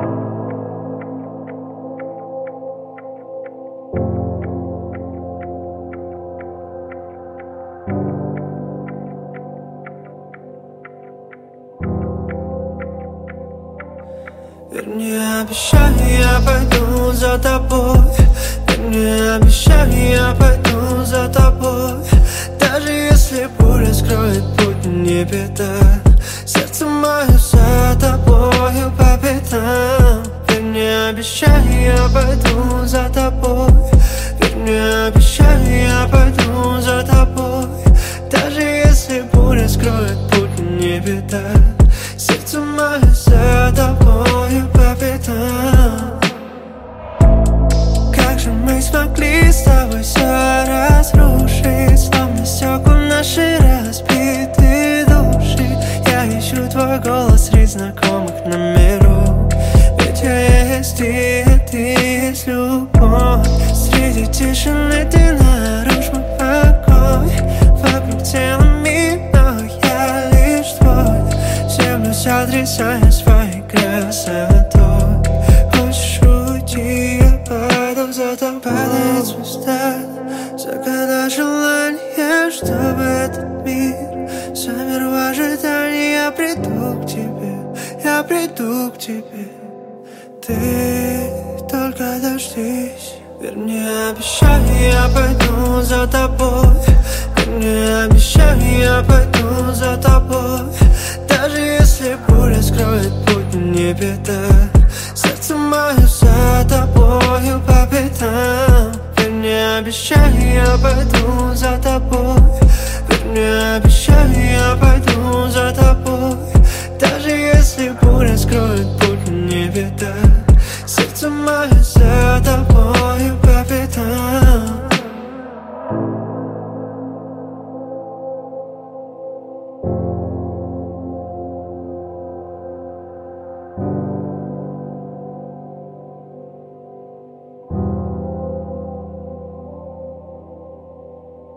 Вернее, обещаю, я пойду за тобой. Вернее, обещаю, я пойду за тобой. Даже если буря скроет путь, не беда. Сердце мое за тобою по пятам. Вернее, обещаю, я пойду за тобой. Вернее, обещаю, я пойду за тобой. Даже если буря скроет путь, не беда. Сердце мое за тобою по пятам. Как же мы смогли с тобой все разрушить, словно стекла наши разбитые души. Я ищу твой голос среди знакомых номеров. Ведь я есть ты есть любовь. Среди тишины ты нарушь мой покой. Вокруг тела мир, но я лишь твой. Землю сотрясая своей красотой. Хочешь уйти, я падал за тобой. Падает звезда, загадай желание, чтобы этот мир замер в ожидании. Я приду к тебе, я приду к тебе. Ты только дождись. Вернее, обещаю, я пойду за тобой. Вернее, обещаю, я пойду за тобой. Даже если буря скроет путь, не беда. Сердце мое за тобою по пятам. Вернее, обещаю, я пойду за тобой. Вернее, обещаю, я пойду за тобой. Даже если буря скроет путь, не беда.